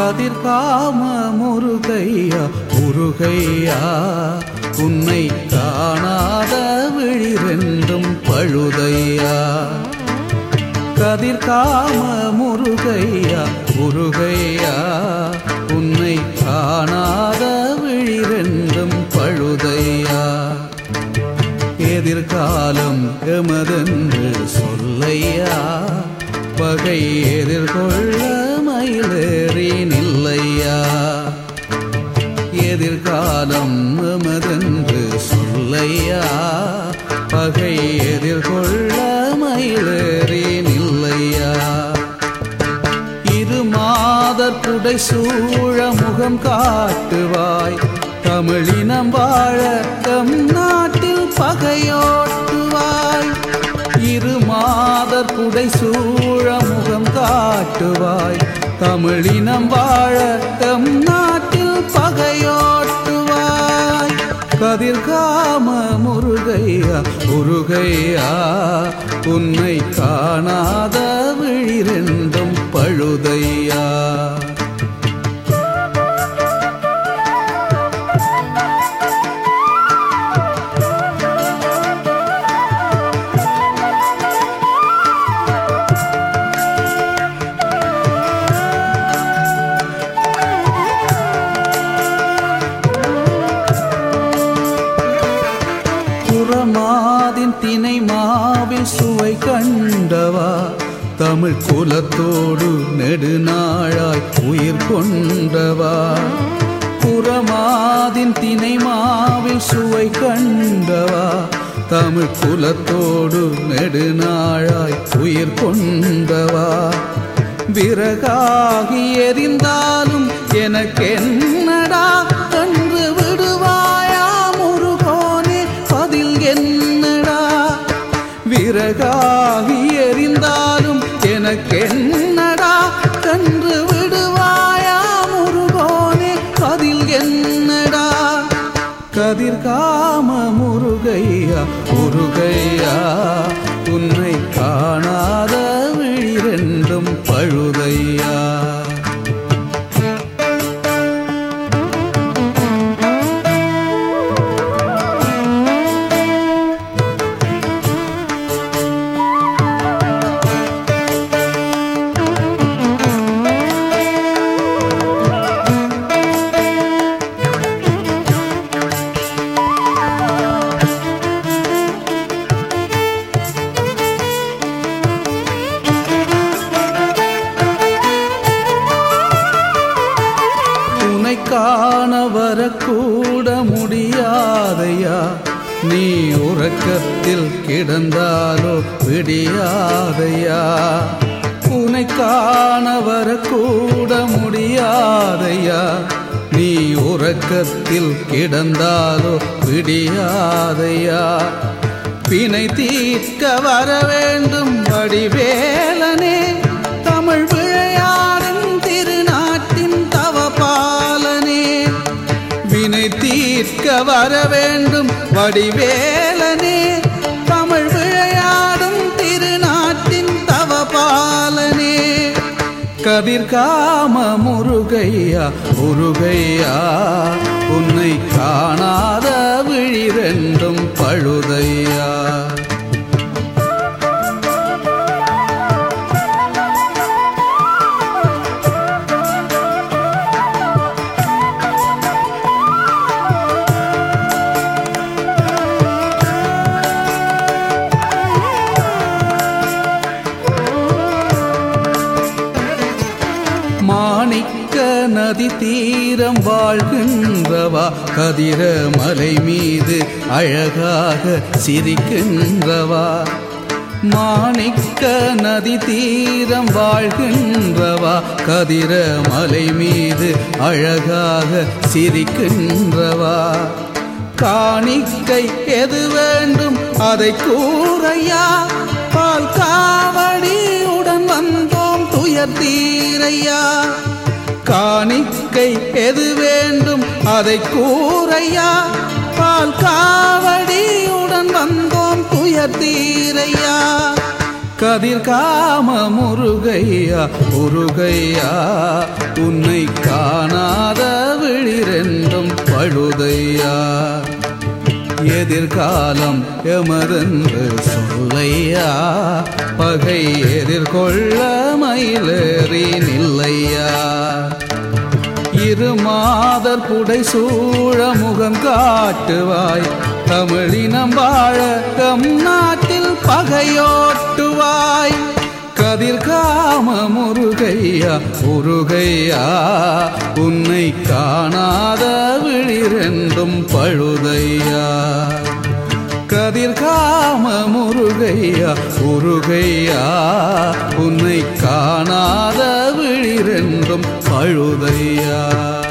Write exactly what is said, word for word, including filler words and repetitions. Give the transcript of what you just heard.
கதிர்காம முருகையா முருகையா உன்னை காணாத விழிரெண்டும் பழுதையா. கதிர்காம முருகையா முருகையா உன்னை காணாத விழிரெண்டும் பழுதையா. எதிர்காலம் எமதென்று சொல்லையா பகை எதிர்கொள்ள மயிலேறி நில்லையா. எதிர்காலம் எமதென்று சொல்லையா பகை எதிர்கொள்ள மயிலேறி நில்லையா. இரு மாதர் புடை சூழ முகம் காட்டுவாய் தமிழினம் வாழ தம் நாட்டில் பகையோட்டுவாய். இரு மாதர் புடை சூழ முகம் காட்டுவாய் தமிழினம் வாழ தம் நாட்டில் பகையோட்டுவாய். கதிர்காம முருகையா முருகையா உன்னை காணாத விழிரெண்டும் பழுதையா. புறமாதின் தினை மாவில் சுவை கண்டவா தமிழ் குலத்தோடு நெடுநாளாய் உயிர் கொண்டவா. புறமாதின் தினை மாவில் சுவை கண்டவா தமிழ் குலத்தோடு நெடுநாளாய் உயிர் கொண்டவா. விறகாகி எரிந்தாலும் எனக்கென்னடா கன்று விடுவாயா முருகோனே பதில் என்னடா. விறகாகி எரிந்தாலும் எனக்கென்னடா கன்று விடுவாயா முருகோனே பதில் என்னடா. கதிர்காம முருகையா முருகையா உன்னை காணாத விழிரெண்டும் பழுதையா. காண வரக்கூட முடியாதையா நீ உறக்கத்தில் கிடந்தாலோ விடியாதையா. உன்னை காண வரக்கூட முடியாதையா நீ உறக்கத்தில் கிடந்தாலோ விடியாதையா. பிணை தீர்க்க வர வேண்டும் வடிவேலனே தமிழ் விளையாடும் திருநாட்டின் தவபாலனே. வினை தீர்க்க வர வேண்டும் வடிவேலனே தமிழ் விளையாடும் திருநாட்டின் தவபாலனே. கதிர்காம முருகையா முருகையா உன்னை காணாத விழிரெண்டும் பழுதையா. மாணிக்க நதி தீரம் வாழ்கின்றவா கதிர மலை மீது அழகாக சிரிக்கின்றவா. மாணிக்க நதி தீரம் வாழ்கின்றவா கதிர மலை மீது அழகாக சிரிக்கின்றவா. காணிக்கை எது வேண்டும் அதை கூறையா பால் காவடியுடன் வந்தோம் துயர் தீரையா. காணிக்கை எது வேண்டும் அதை கூறையா பால் காவடியுடன் வந்தோம் துயர் தீரையா. கதிர்காம முருகையா முருகையா உன்னை காணாத விழிரெண்டும் பழுதையா எதிர்காலம் எமதென்று சொல்லையா பகை எதிர்கொள்ள மயிலேறி நில்லையா இரு மாதர் புடை சூழ முகம் காட்டுவாய் தமிழினம் வாழ தம் நாட்டில் பகையோட்டுவாய் கதிர்காம முருகையா முருகையா உன்னை காணாத விழிரெண்டும் பழுதையா கதிர்காம முருகையா முருகையா உன்னை காணாத விழிரெண்டும் பழுதையா